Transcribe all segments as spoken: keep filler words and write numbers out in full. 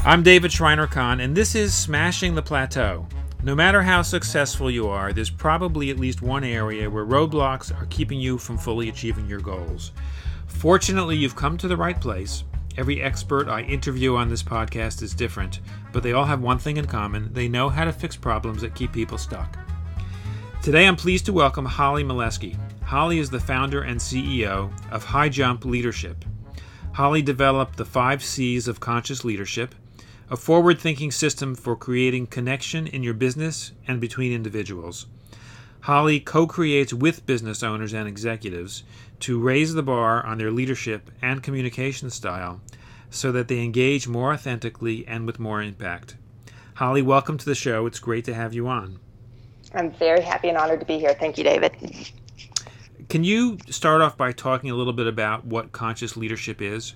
I'm David Schreiner-Kahn, and this is Smashing the Plateau. No matter how successful you are, there's probably at least one area where roadblocks are keeping you from fully achieving your goals. Fortunately, you've come to the right place. Every expert I interview on this podcast is different, but they all have one thing in common. They know how to fix problems that keep people stuck. Today, I'm pleased to welcome Holly Mileski. Holly is the founder and C E O of High Jump Leadership. Holly developed the five C's of conscious leadership, a forward-thinking system for creating connection in your business and between individuals. Holly co-creates with business owners and executives to raise the bar on their leadership and communication style so that they engage more authentically and with more impact. Holly, welcome to the show. It's great to have you on. I'm very happy and honored to be here. Thank you, David. Can you start off by talking a little bit about what conscious leadership is?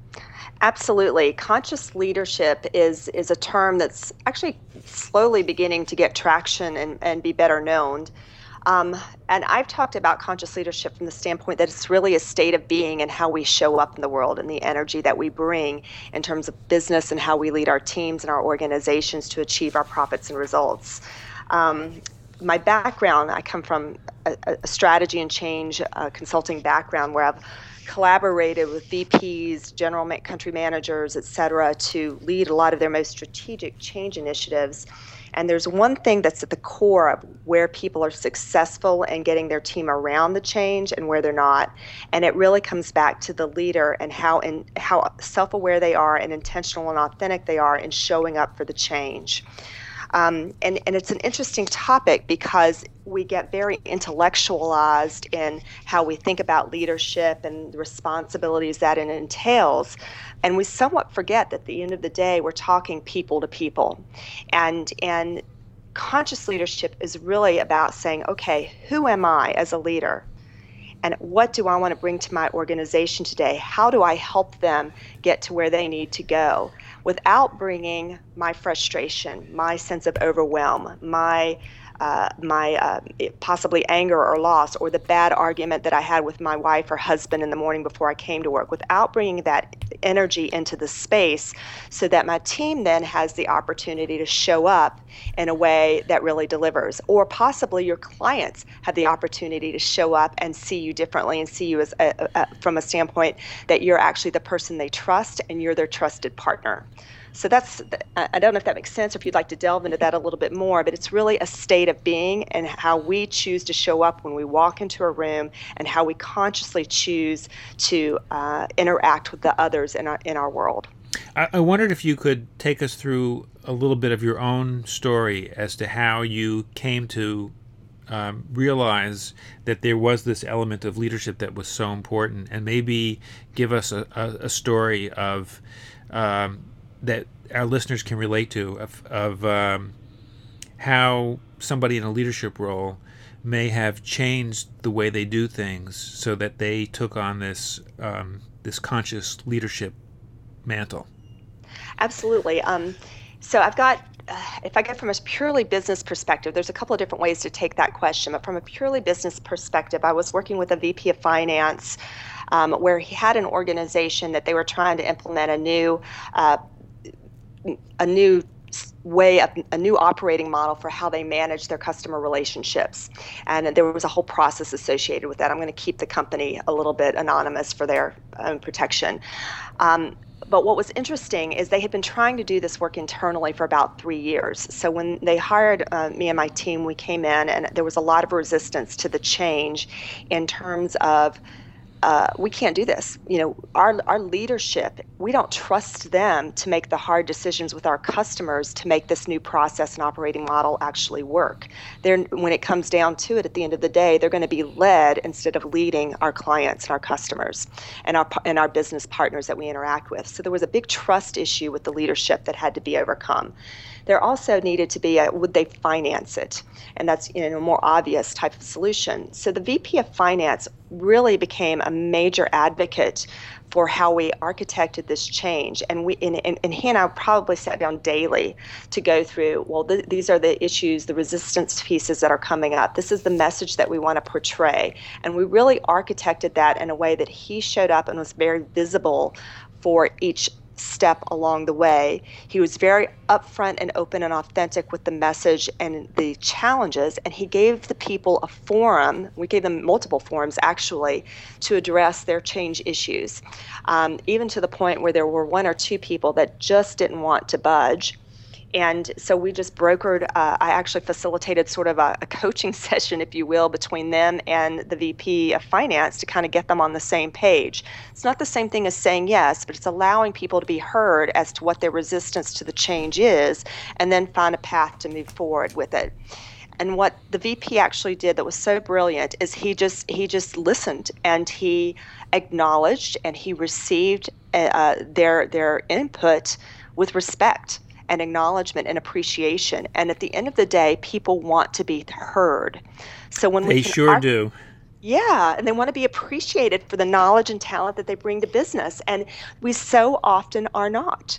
Absolutely. Conscious leadership is is a term that's actually slowly beginning to get traction and, and be better known. Um, and I've talked about conscious leadership from the standpoint that it's really a state of being and how we show up in the world and the energy that we bring in terms of business and how we lead our teams and our organizations to achieve our profits and results. Um, my background, I come from a, a strategy and change uh, consulting background where I've collaborated with V Ps, general ma- country managers, et cetera, to lead a lot of their most strategic change initiatives. And there's one thing that's at the core of where people are successful in getting their team around the change and where they're not. And it really comes back to the leader and how in, how self-aware they are and intentional and authentic they are in showing up for the change. Um, and, and it's an interesting topic because we get very intellectualized in how we think about leadership and the responsibilities that it entails. And we somewhat forget that at the end of the day, we're talking people to people. And, and conscious leadership is really about saying, okay, who am I as a leader? And what do I want to bring to my organization today? How do I help them get to where they need to go without bringing my frustration, my sense of overwhelm, my uh, my uh, possibly anger or loss, or the bad argument that I had with my wife or husband in the morning before I came to work, without bringing that energy into the space so that my team then has the opportunity to show up in a way that really delivers. Or possibly your clients have the opportunity to show up and see you differently and see you as a, a, from a standpoint that you're actually the person they trust and you're their trusted partner. So that's, I don't know if that makes sense or if you'd like to delve into that a little bit more, but it's really a state of being and how we choose to show up when we walk into a room and how we consciously choose to uh, interact with the others in our, in our world. I, I wondered if you could take us through a little bit of your own story as to how you came to um, realize that there was this element of leadership that was so important, and maybe give us a, a, a story of um, that our listeners can relate to of, of um, how somebody in a leadership role may have changed the way they do things so that they took on this um, this conscious leadership mantle. Absolutely. Um, so I've got, uh, if I go from a purely business perspective, there's a couple of different ways to take that question. But from a purely business perspective, I was working with a V P of finance um, where he had an organization that they were trying to implement a new uh, a new way, of, a new operating model for how they manage their customer relationships. And there was a whole process associated with that. I'm going to keep the company a little bit anonymous for their own protection. Um, But what was interesting is they had been trying to do this work internally for about three years. So when they hired uh, me and my team, we came in and there was a lot of resistance to the change in terms of Uh, we can't do this. You know, our our leadership, we don't trust them to make the hard decisions with our customers to make this new process and operating model actually work. They're, when it comes down to it, at the end of the day, they're going to be led instead of leading our clients and our customers and our and our business partners that we interact with. So there was a big trust issue with the leadership that had to be overcome. There also needed to be a, would they finance it? And that's, you know, a more obvious type of solution. So the V P of Finance really became a major advocate for how we architected this change. And we and, and, and he and I probably sat down daily to go through, well, th- these are the issues, the resistance pieces that are coming up. This is the message that we want to portray. And we really architected that in a way that he showed up and was very visible for each step along the way. He was very upfront and open and authentic with the message and the challenges, and he gave the people a forum. We gave them multiple forums, actually, to address their change issues, um, even to the point where there were one or two people that just didn't want to budge. And so we just brokered, uh, I actually facilitated sort of a, a coaching session, if you will, between them and the V P of Finance to kind of get them on the same page. It's not the same thing as saying yes, but it's allowing people to be heard as to what their resistance to the change is, and then find a path to move forward with it. And what the V P actually did that was so brilliant is he just he just listened, and he acknowledged and he received uh, their their input with respect and acknowledgement and appreciation. And at the end of the day, people want to be heard. So when they we sure argue, do. Yeah, and they want to be appreciated for the knowledge and talent that they bring to business, and we so often are not.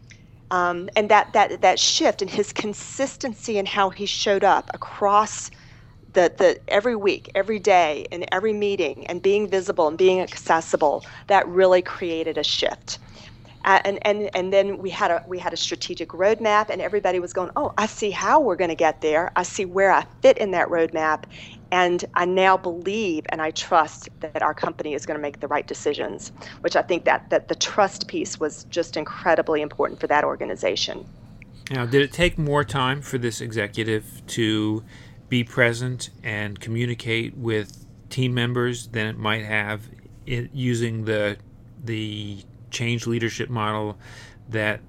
Um, and that that that shift in his consistency and how he showed up across the the every week, every day, in every meeting, and being visible and being accessible, that really created a shift. Uh, and, and and then we had a we had a strategic roadmap, and everybody was going, oh, I see how we're going to get there. I see where I fit in that roadmap, and I now believe and I trust that our company is going to make the right decisions. Which I think that that the trust piece was just incredibly important for that organization. Now, did it take more time for this executive to be present and communicate with team members than it might have it, using the the change leadership model that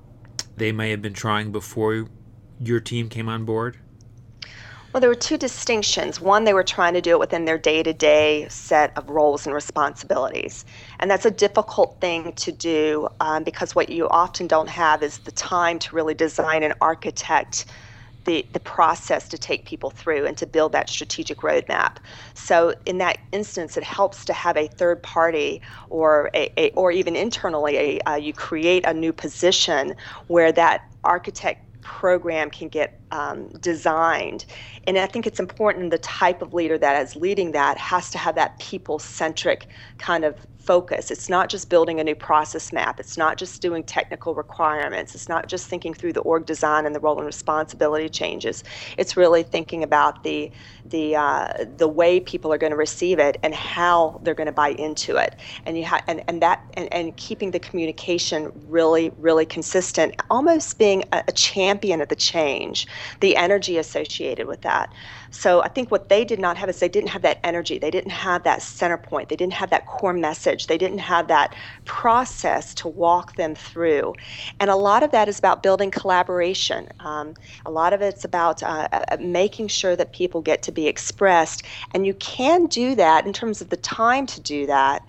they may have been trying before your team came on board? Well, there were two distinctions. One, they were trying to do it within their day-to-day set of roles and responsibilities. And that's a difficult thing to do um, because what you often don't have is the time to really design and architect the, the process to take people through and to build that strategic roadmap. So in that instance, it helps to have a third party or a, a or even internally, a, uh, you create a new position where that architect program can get um, designed. And I think it's important the type of leader that is leading that has to have that people-centric kind of focus. It's not just building a new process map. It's not just doing technical requirements. It's not just thinking through the org design and the role and responsibility changes. It's really thinking about the the uh, the way people are going to receive it and how they're going to buy into it. And you ha- and and that and, and keeping the communication really really consistent, almost being a, a champion of the change, the energy associated with that. So I think what they did not have is they didn't have that energy. They didn't have that center point. They didn't have that core message. They didn't have that process to walk them through. And a lot of that is about building collaboration. Um, a lot of it's about uh, uh, making sure that people get to be expressed. And you can do that in terms of the time to do that.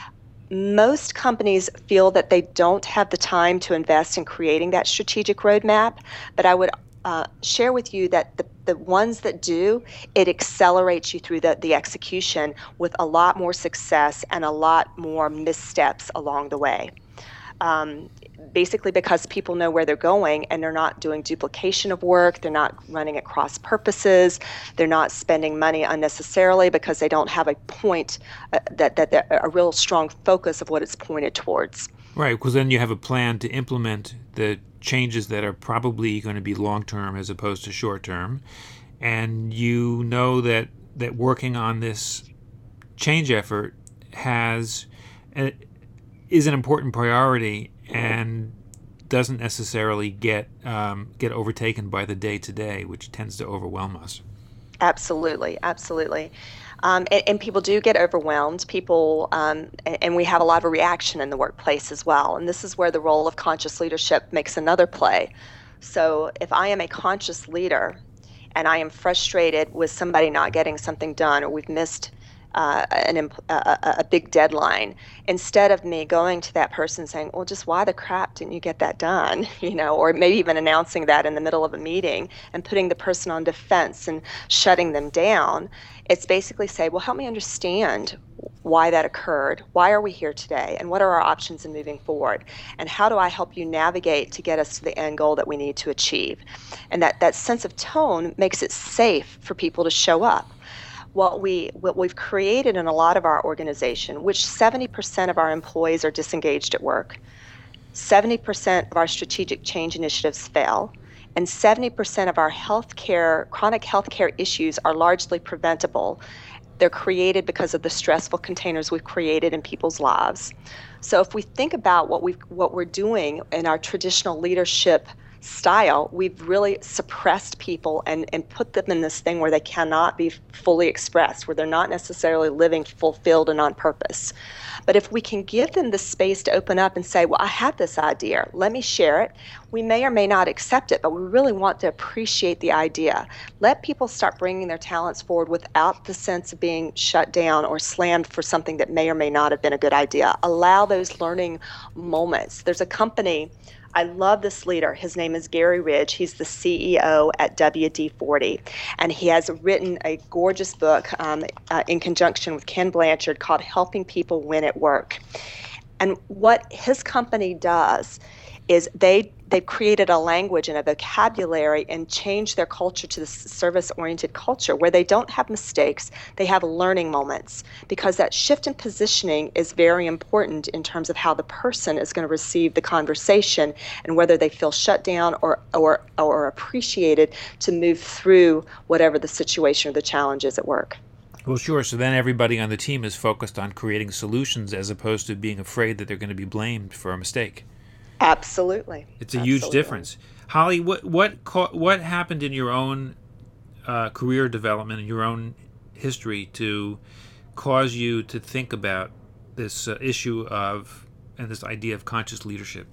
Most companies feel that they don't have the time to invest in creating that strategic roadmap, but I would Uh, share with you that the, the ones that do, it accelerates you through the, the execution with a lot more success and a lot more missteps along the way. Um, basically because people know where they're going and they're not doing duplication of work, they're not running at cross purposes, they're not spending money unnecessarily because they don't have a point, uh, that, that, that a real strong focus of what it's pointed towards. Right, because then you have a plan to implement the changes that are probably going to be long-term as opposed to short-term, and you know that, that working on this change effort has a, is an important priority and doesn't necessarily get um, get overtaken by the day-to-day, which tends to overwhelm us. Absolutely, absolutely. Um, and, and people do get overwhelmed. People, um, and, and we have a lot of reaction in the workplace as well. And this is where the role of conscious leadership makes another play. So if I am a conscious leader and I am frustrated with somebody not getting something done, or we've missed uh, an, a, a big deadline, instead of me going to that person saying, well, just why the crap didn't you get that done? You know, or maybe even announcing that in the middle of a meeting and putting the person on defense and shutting them down. It's basically say, well, help me understand why that occurred. Why are we here today? And what are our options in moving forward? And how do I help you navigate to get us to the end goal that we need to achieve? And that, that sense of tone makes it safe for people to show up. What, we, what we've created in a lot of our organization, which seventy percent of our employees are disengaged at work. seventy percent of our strategic change initiatives fail, and seventy percent of our healthcare, chronic healthcare issues are largely preventable. They're created because of the stressful containers we've created in people's lives. So if we think about what we've what we're doing in our traditional leadership style, we've really suppressed people and, and put them in this thing where they cannot be fully expressed, where they're not necessarily living fulfilled and on purpose. But if we can give them the space to open up and say, well, I had this idea, let me share it. We may or may not accept it, but we really want to appreciate the idea. Let people start bringing their talents forward without the sense of being shut down or slammed for something that may or may not have been a good idea. Allow those learning moments. There's a company, I love this leader. His name is Gary Ridge. He's the C E O at W D forty, and he has written a gorgeous book um, uh, in conjunction with Ken Blanchard called Helping People Win at Work. And what his company does is they they've created a language and a vocabulary and changed their culture to this service-oriented culture where they don't have mistakes, they have learning moments, because that shift in positioning is very important in terms of how the person is going to receive the conversation and whether they feel shut down or or or appreciated to move through whatever the situation or the challenge is at work. Well, sure. So then everybody on the team is focused on creating solutions as opposed to being afraid that they're going to be blamed for a mistake. Absolutely. It's a Absolutely. huge difference. Holly, what what what happened in your own uh, career development and your own history to cause you to think about this uh, issue of and this idea of conscious leadership?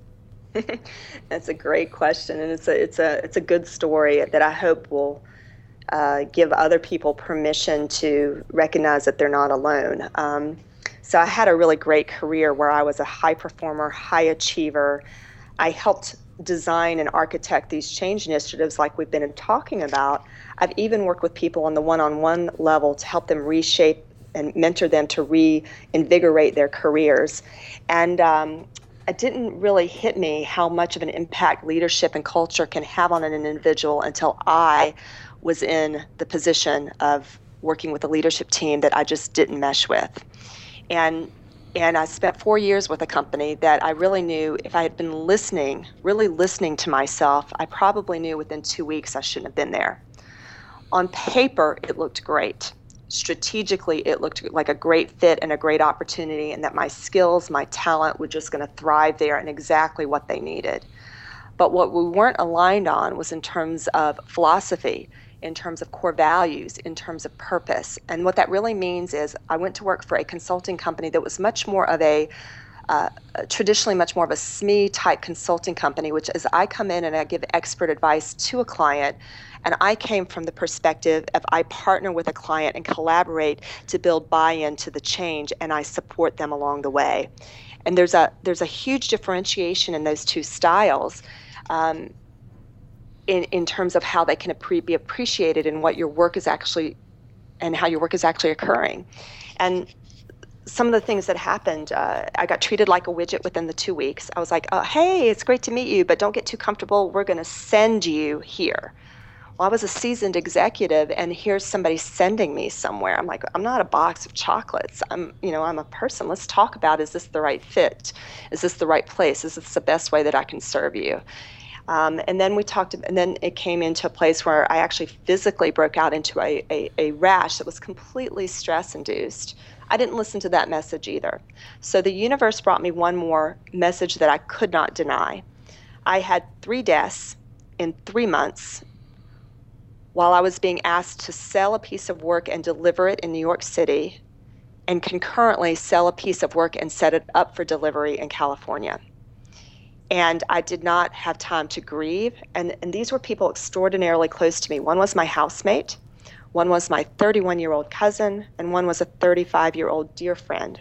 That's a great question, and it's a it's a it's a good story that I hope will uh, give other people permission to recognize that they're not alone. Um, So I had a really great career where I was a high performer, high achiever. I helped design and architect these change initiatives like we've been talking about. I've even worked with people on the one-on-one level to help them reshape and mentor them to reinvigorate their careers. And um, it didn't really hit me how much of an impact leadership and culture can have on an individual until I was in the position of working with a leadership team that I just didn't mesh with. And and I spent four years with a company that I really knew if I had been listening, really listening to myself, I probably knew within two weeks I shouldn't have been there. On paper, it looked great. Strategically, it looked like a great fit and a great opportunity, and that my skills, my talent were just going to thrive there and exactly what they needed. But what we weren't aligned on was in terms of philosophy, in terms of core values, in terms of purpose. And what that really means is I went to work for a consulting company that was much more of a, uh, traditionally much more of a S M E type consulting company, which is I come in and I give expert advice to a client, and I came from the perspective of I partner with a client and collaborate to build buy-in to the change, and I support them along the way. And there's a there's a huge differentiation in those two styles. Um, In, in terms of how they can appre- be appreciated and what your work is actually, and how your work is actually occurring. And some of the things that happened, uh, I got treated like a widget within the two weeks. I was like, oh, hey, it's great to meet you, but don't get too comfortable. We're going to send you here. Well, I was a seasoned executive, and here's somebody sending me somewhere. I'm like, I'm not a box of chocolates. I'm, you know, I'm a person. Let's talk about, is this the right fit? Is this the right place? Is this the best way that I can serve you? Um, and then we talked, and then it came into a place where I actually physically broke out into a, a, a rash that was completely stress-induced. I didn't listen to that message either. So the universe brought me one more message that I could not deny. I had three deaths in three months while I was being asked to sell a piece of work and deliver it in New York City, and concurrently sell a piece of work and set it up for delivery in California. And I did not have time to grieve. And, and these were people extraordinarily close to me. One was my housemate, one was my thirty-one-year-old cousin, and one was a thirty-five-year-old dear friend.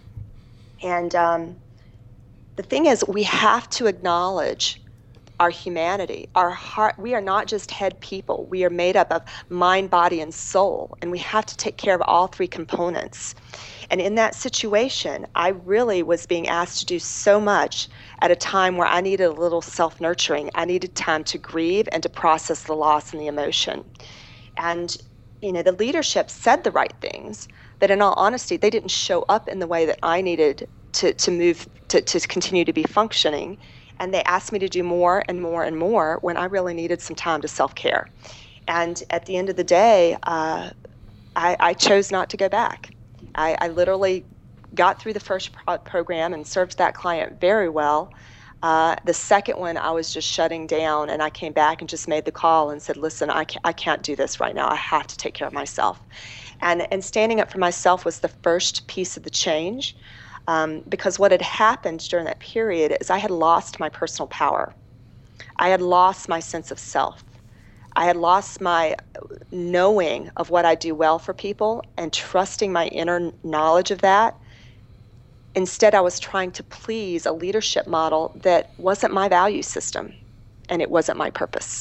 And um, the thing is, we have to acknowledge our humanity, our heart. We are not just head people. We are made up of mind, body, and soul. And we have to take care of all three components. And in that situation, I really was being asked to do so much at a time where I needed a little self-nurturing. I needed time to grieve and to process the loss and the emotion. And, you know, the leadership said the right things, but in all honesty, they didn't show up in the way that I needed to, to move, to, to continue to be functioning. And they asked me to do more and more and more when I really needed some time to self-care. And at the end of the day, uh, I, I chose not to go back. I, I literally got through the first pro- program and served that client very well. Uh, the second one, I was just shutting down, and I came back and just made the call and said, listen, I can't, I can't do this right now. I have to take care of myself. And, and standing up for myself was the first piece of the change, um, because what had happened during that period is I had lost my personal power. I had lost my sense of self. I had lost my knowing of what I do well for people and trusting my inner knowledge of that. Instead, I was trying to please a leadership model that wasn't my value system, and it wasn't my purpose.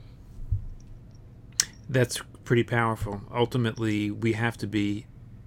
That's pretty powerful. Ultimately, we have to be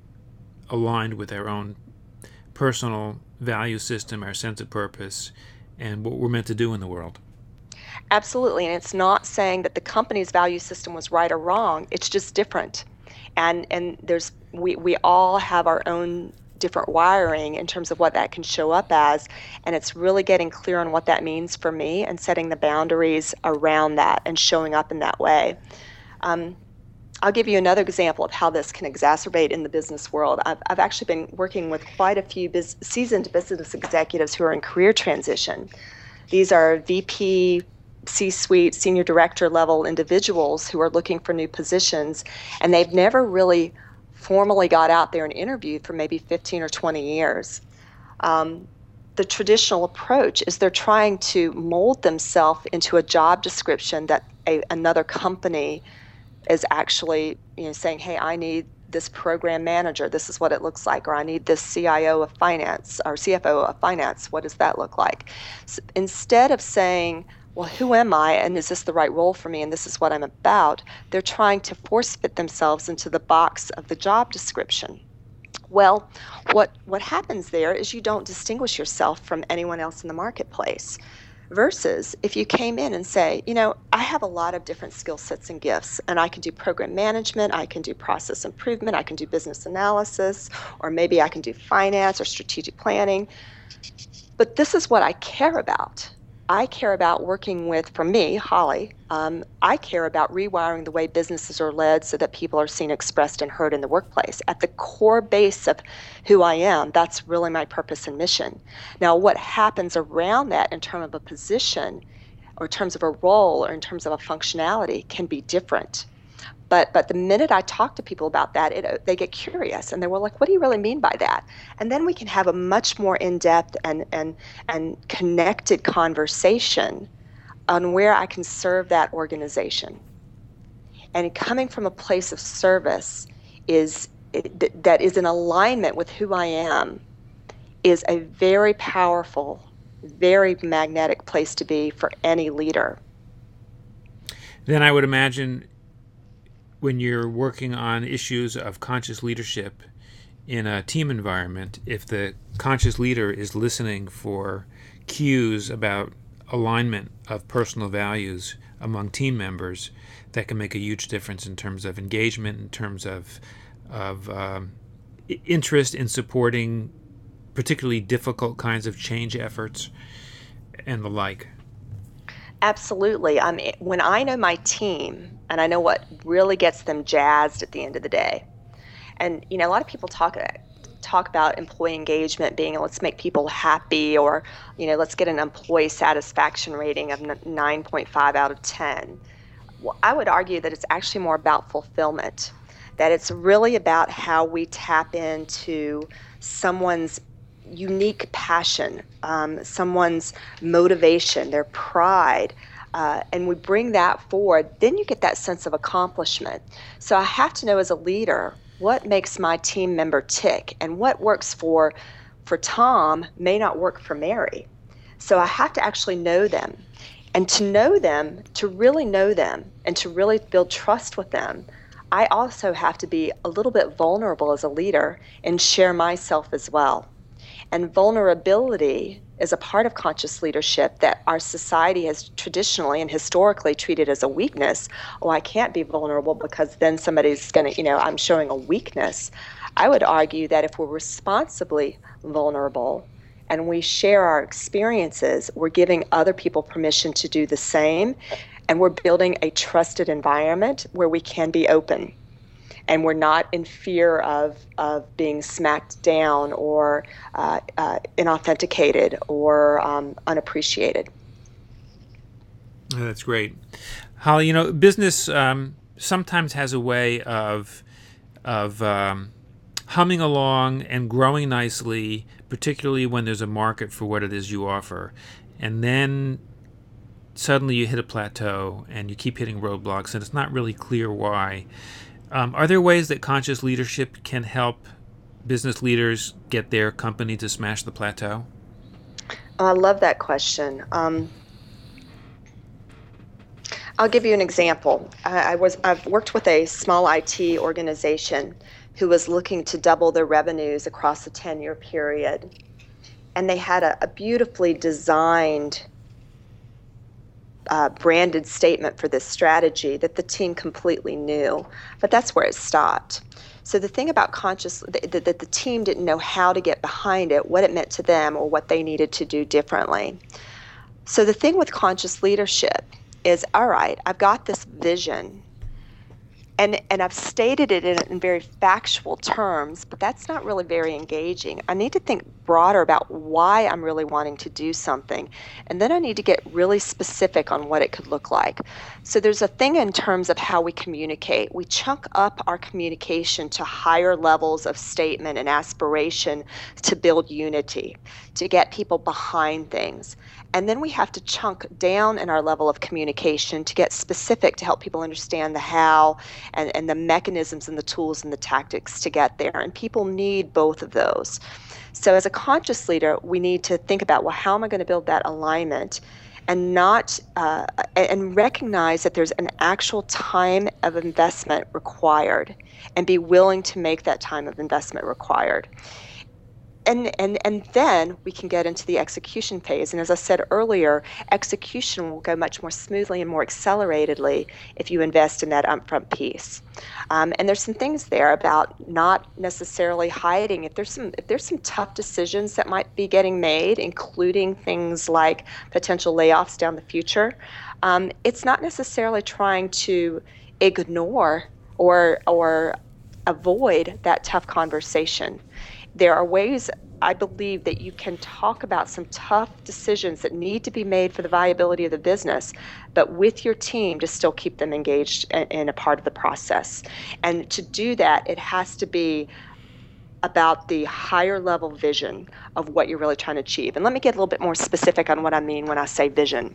aligned with our own personal value system, our sense of purpose, and what we're meant to do in the world. Absolutely, and it's not saying that the company's value system was right or wrong. It's just different, and and there's we we all have our own different wiring in terms of what that can show up as, and it's really getting clear on what that means for me and setting the boundaries around that and showing up in that way. Um, I'll give you another example of how this can exacerbate in the business world. I've, I've actually been working with quite a few biz- seasoned business executives who are in career transition. These are V P, C-suite, senior director level individuals who are looking for new positions, and they've never really formally got out there and interviewed for maybe fifteen or twenty years. Um, the traditional approach is they're trying to mold themselves into a job description that a, another company is actually, you know, saying, hey, I need this program manager, this is what it looks like, or I need this C I O of finance or C F O of finance, what does that look like? So instead of saying, well, who am I, and is this the right role for me, and this is what I'm about, they're trying to force fit themselves into the box of the job description. Well, what what happens there is you don't distinguish yourself from anyone else in the marketplace. Versus if you came in and say, you know, I have a lot of different skill sets and gifts, and I can do program management, I can do process improvement, I can do business analysis, or maybe I can do finance or strategic planning. But this is what I care about. I care about working with, for me, Holly, um, I care about rewiring the way businesses are led so that people are seen, expressed, and heard in the workplace. At the core base of who I am, that's really my purpose and mission. Now, what happens around that in terms of a position, or in terms of a role, or in terms of a functionality can be different. But but the minute I talk to people about that, it, they get curious, and they were like, what do you really mean by that? And then we can have a much more in-depth and, and, and connected conversation on where I can serve that organization. And coming from a place of service is that is in alignment with who I am is a very powerful, very magnetic place to be for any leader. Then I would imagine when you're working on issues of conscious leadership in a team environment, if the conscious leader is listening for cues about alignment of personal values among team members, that can make a huge difference in terms of engagement, in terms of of um, interest in supporting particularly difficult kinds of change efforts and the like. Absolutely. I mean, when I know my team and I know what really gets them jazzed at the end of the day, and you know, a lot of people talk talk about employee engagement being let's make people happy, or you know, let's get an employee satisfaction rating of nine point five out of ten. Well, I would argue that it's actually more about fulfillment, that it's really about how we tap into someone's unique passion, um, someone's motivation, their pride, uh, and we bring that forward, then you get that sense of accomplishment. So I have to know as a leader what makes my team member tick, and what works for for Tom may not work for Mary. So I have to actually know them. And to know them, to really know them, and to really build trust with them, I also have to be a little bit vulnerable as a leader and share myself as well. And vulnerability is a part of conscious leadership that our society has traditionally and historically treated as a weakness. Oh, I can't be vulnerable because then somebody's going to, you know, I'm showing a weakness. I would argue that if we're responsibly vulnerable and we share our experiences, we're giving other people permission to do the same, and we're building a trusted environment where we can be open. And we're not in fear of, of being smacked down or uh, uh, inauthenticated or um, unappreciated. Oh, that's great. Holly, you know, business um, sometimes has a way of, of um, humming along and growing nicely, particularly when there's a market for what it is you offer. And then suddenly you hit a plateau and you keep hitting roadblocks, and it's not really clear why. Um, are there ways that conscious leadership can help business leaders get their company to smash the plateau? Oh, I love that question. Um, I'll give you an example. I, I was I've worked with a small I T organization who was looking to double their revenues across a ten-year period, and they had a, a beautifully designed Uh, branded statement for this strategy that the team completely knew, but that's where it stopped. So the thing about conscious, that the, the team didn't know how to get behind it, what it meant to them, or what they needed to do differently. So the thing with conscious leadership is, all right, I've got this vision, and and I've stated it in, in very factual terms, but that's not really very engaging. I need to think broader about why I'm really wanting to do something, and then I need to get really specific on what it could look like. So there's a thing in terms of how we communicate. We chunk up our communication to higher levels of statement and aspiration to build unity, to get people behind things. And then we have to chunk down in our level of communication to get specific, to help people understand the how and, and the mechanisms and the tools and the tactics to get there. And people need both of those. So as a conscious leader, we need to think about, well, how am I going to build that alignment, and not uh, and recognize that there's an actual time of investment required, and be willing to make that time of investment required. And, and and then we can get into the execution phase. And as I said earlier, execution will go much more smoothly and more acceleratedly if you invest in that upfront piece. Um, and there's some things there about not necessarily hiding. If there's some if there's some tough decisions that might be getting made, including things like potential layoffs down the future, um, it's not necessarily trying to ignore or or avoid that tough conversation. There are ways, I believe, that you can talk about some tough decisions that need to be made for the viability of the business, but with your team to still keep them engaged in a part of the process. And to do that, it has to be about the higher level vision of what you're really trying to achieve. And let me get a little bit more specific on what I mean when I say vision.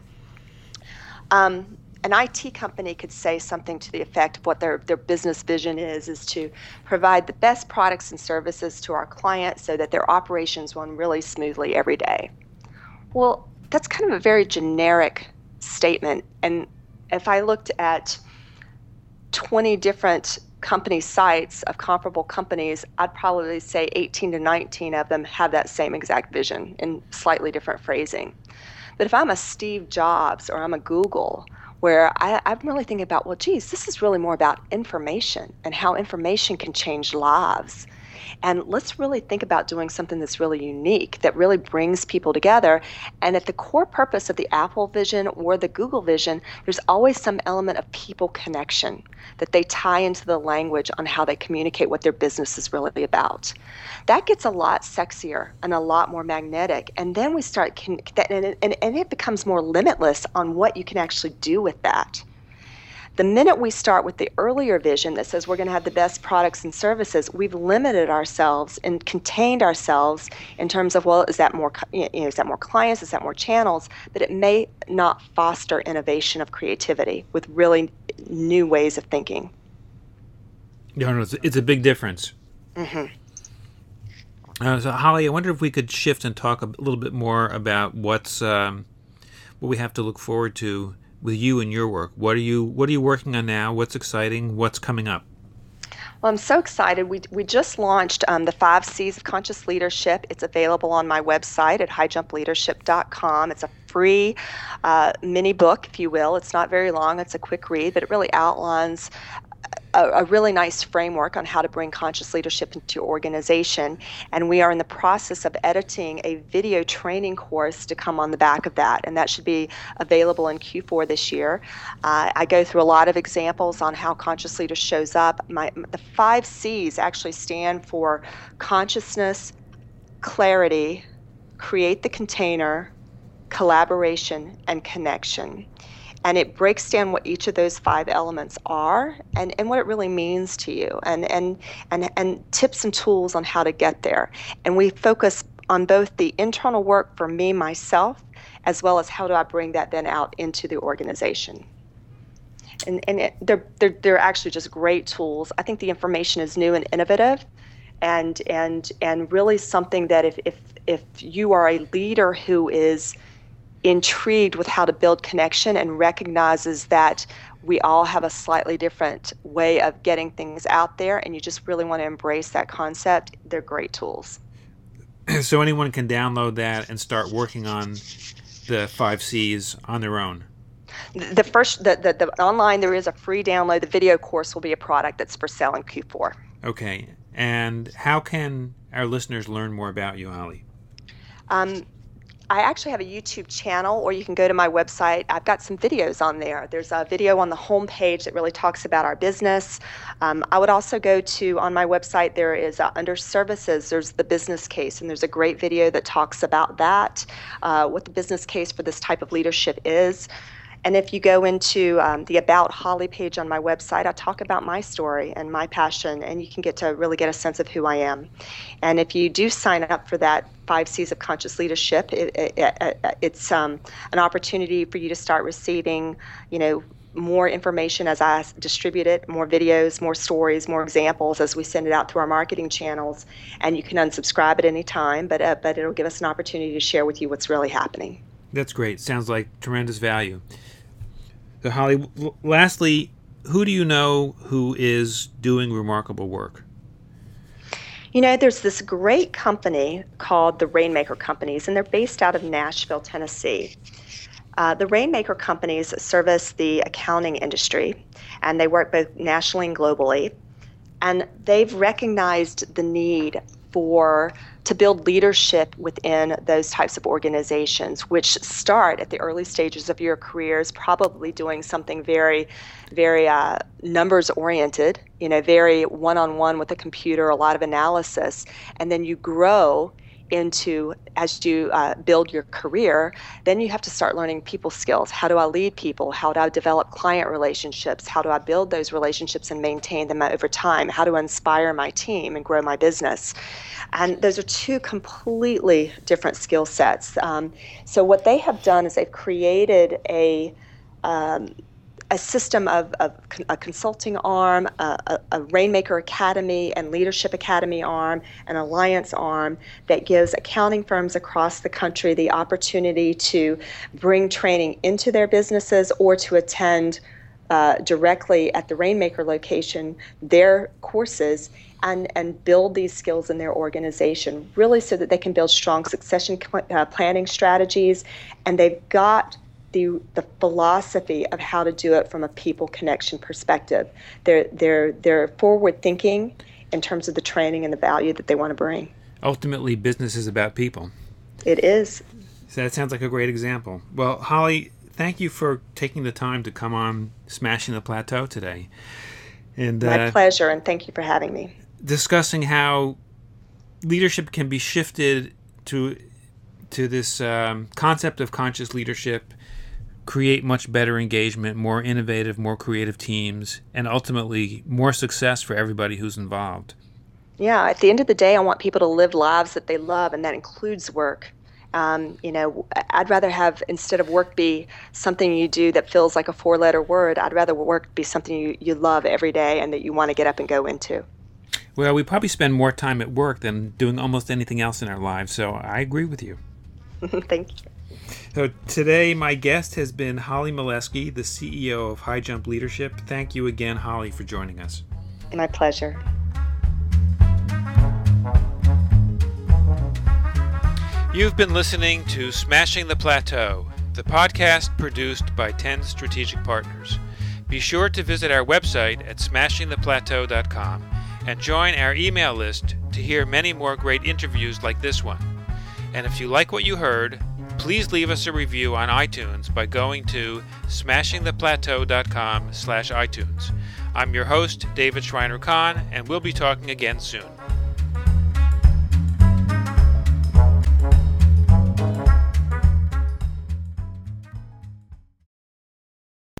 Um, An I T company could say something to the effect of what their, their business vision is, is to provide the best products and services to our clients so that their operations run really smoothly every day. Well, that's kind of a very generic statement. And if I looked at twenty different company sites of comparable companies, I'd probably say eighteen to nineteen of them have that same exact vision in slightly different phrasing. But if I'm a Steve Jobs or I'm a Google, where I, I'm really thinking about, well, geez, this is really more about information and how information can change lives. And let's really think about doing something that's really unique, that really brings people together. And at the core purpose of the Apple vision or the Google vision, there's always some element of people connection that they tie into the language on how they communicate what their business is really about. That gets a lot sexier and a lot more magnetic. And then we start, can, and, and, and it becomes more limitless on what you can actually do with that. The minute we start with the earlier vision that says we're going to have the best products and services, we've limited ourselves and contained ourselves in terms of, well, is that more, you know, is that more clients, is that more channels? But it may not foster innovation of creativity with really new ways of thinking. No, no, it's, it's a big difference. Mm-hmm. Uh, so, Holly, I wonder if we could shift and talk a little bit more about what's um, what we have to look forward to with you and your work. What are you What are you working on now? What's exciting? What's coming up? Well, I'm so excited. We we just launched um, the five C's of Conscious Leadership. It's available on my website at high jump leadership dot com. It's a free uh, mini book, if you will. It's not very long. It's a quick read, but it really outlines a, a really nice framework on how to bring conscious leadership into your organization. And we are in the process of editing a video training course to come on the back of that. And that should be available in Q four this year. Uh, I go through a lot of examples on how conscious leader shows up. My, the five C's actually stand for consciousness, clarity, create the container, collaboration, and connection. And it breaks down what each of those five elements are and, and what it really means to you, and, and, and, and tips and tools on how to get there. And we focus on both the internal work for me, myself, as well as how do I bring that then out into the organization. And, and it, they're, they're, they're actually just great tools. I think the information is new and innovative, and, and, and really something that if, if, if you are a leader who is intrigued with how to build connection and recognizes that we all have a slightly different way of getting things out there, and you just really want to embrace that concept, they're great tools. So anyone can download that and start working on the five C's on their own? The first, the, the, the online, there is a free download. The video course will be a product that's for sale in Q four. Okay. And how can our listeners learn more about you, Holly? Um, I actually have a YouTube channel, or you can go to my website. I've got some videos on there. There's a video on the home page that really talks about our business. Um, I would also go to, on my website, there is uh, under services, there's the business case, and there's a great video that talks about that, uh, what the business case for this type of leadership is. And if you go into um, the About Holly page on my website, I talk about my story and my passion, and you can get to really get a sense of who I am. And if you do sign up for that Five C's of Conscious Leadership, it, it, it, it's um, an opportunity for you to start receiving, you know, more information as I distribute it, more videos, more stories, more examples as we send it out through our marketing channels. And you can unsubscribe at any time, but uh, but it'll give us an opportunity to share with you what's really happening. That's great. Sounds like tremendous value. So, Holly, lastly, who do you know who is doing remarkable work? You know, there's this great company called the Rainmaker Companies, and they're based out of Nashville, Tennessee. Uh, the Rainmaker Companies service the accounting industry, and they work both nationally and globally. And they've recognized the need for to build leadership within those types of organizations, which start at the early stages of your careers, probably doing something very, very uh, numbers-oriented, you know, very one-on-one with a computer, a lot of analysis, and then you grow into, as you uh, build your career, then you have to start learning people skills. How do I lead people? How do I develop client relationships? How do I build those relationships and maintain them over time? How do I inspire my team and grow my business? And those are two completely different skill sets. Um, so what they have done is they've created a um, a system of, of a consulting arm, a, a Rainmaker Academy and Leadership Academy arm, an alliance arm that gives accounting firms across the country the opportunity to bring training into their businesses or to attend uh, directly at the Rainmaker location their courses and, and build these skills in their organization, really so that they can build strong succession uh, planning strategies. And they've got The, the philosophy of how to do it from a people connection perspective. They're they're they're forward thinking in terms of the training and the value that they want to bring. Ultimately, business is about people. It is. So that sounds like a great example. Well, Holly, thank you for taking the time to come on Smashing the Plateau today. And my uh, pleasure, and thank you for having me. Discussing how leadership can be shifted to to this um, concept of conscious leadership, create much better engagement, more innovative, more creative teams, and ultimately more success for everybody who's involved. Yeah, at the end of the day, I want people to live lives that they love, and that includes work. Um, you know, I'd rather have, instead of work be something you do that feels like a four-letter word, I'd rather work be something you, you love every day and that you want to get up and go into. Well, we probably spend more time at work than doing almost anything else in our lives, so I agree with you. Thank you. So today my guest has been Holly Mileski, the C E O of High Jump Leadership. Thank you again, Holly, for joining us. My pleasure. You've been listening to Smashing the Plateau, the podcast produced by ten Strategic Partners. Be sure to visit our website at smashing the plateau dot com and join our email list to hear many more great interviews like this one. And if you like what you heard, please leave us a review on iTunes by going to smashing the plateau dot com slash iTunes. I'm your host, David Schreiner-Kahn, and we'll be talking again soon.